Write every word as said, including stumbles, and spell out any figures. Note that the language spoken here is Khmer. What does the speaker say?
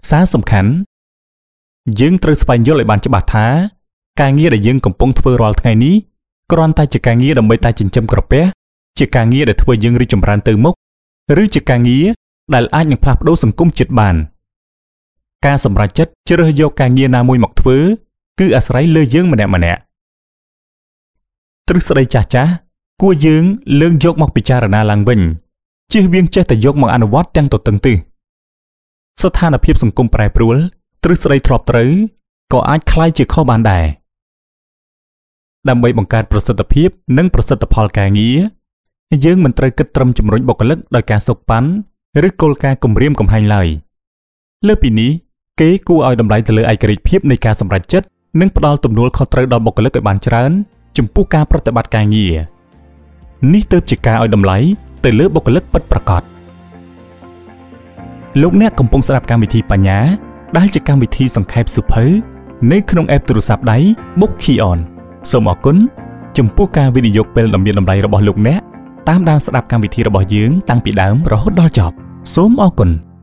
សារសំខាន់យើងត្រូវស្វែងយល់ឲ្យបានច្បាស់ថាការងារដែលយើងកំពុងធ្វើរាល់ថ្ងៃនេះគ្រាន់តែជាការងារដើម្បីតែចិញ្ចឹមក្រពះជាការងារដែលធ្វើយើងរីកចម្រើនទៅមុខឬជាការងារដែលអាចនឹងផ្លាស់ប្ដូរសង្គមជាតិបានការសម្រេចចិត្តជ្រើសយកការងារណាមួយមកធ្វើគឺអាស្រ័យលើយើងម្នាក់ម្នាក់ទ្រឹស្ដីចាស់ចាស់គួរយើងលើកយកមកពិចារណាឡើងវិញជៀសវាងចេះតែយកមកអនុវត្តទាំងទៅទាំងទិសស្ថានភាពសង្គមប្រែប្រួលទ្រឹស្ដីធ្លាប់ត្រូវក៏អាចคล้ายជាខុសបានដែរដើម្បីបង្កើតប្រសិទ្ធភាពនិងប្រសិទ្ធផលការងារយើងមិនត្រូវគិតត្រឹមជំរុញបុគ្គលិកដោយការសុកប៉ាន់ឬគោលការណ៍គំរាមកំហែងឡើយលើពីនេះគេគួរឲ្យតម្លៃទៅលើឯករាជ្យភាពនៃការសម្រេចចិត្តនិងផ្ដល់ទំនួលខុសត្រូវដល់បុគ្គលិកឲ្យបានច្រើនចំពោះការប្រតិបត្តិការងារនេះទើបជាការឲ្យតម្លៃទៅលើបុគ្គលិកពិតប្រាកដលោកអ្នកកំពុងស្ដាប់កម្មវិធីបញ្ញាដែលជាកម្មវិធីសង្ខេបសៀវភៅនៅក្នុងអេបទូរស័ព្ទដៃ Bookkeyon សូមអរគុណចំពោះការវិនិយោគពេលដ៏មានតម្លៃរបស់លោកអ្នកតាមដានស្ដាប់កម្មវិធីរបស់យើងតាំងពីដើមរហូតដល់ចប់សូមអរគុណ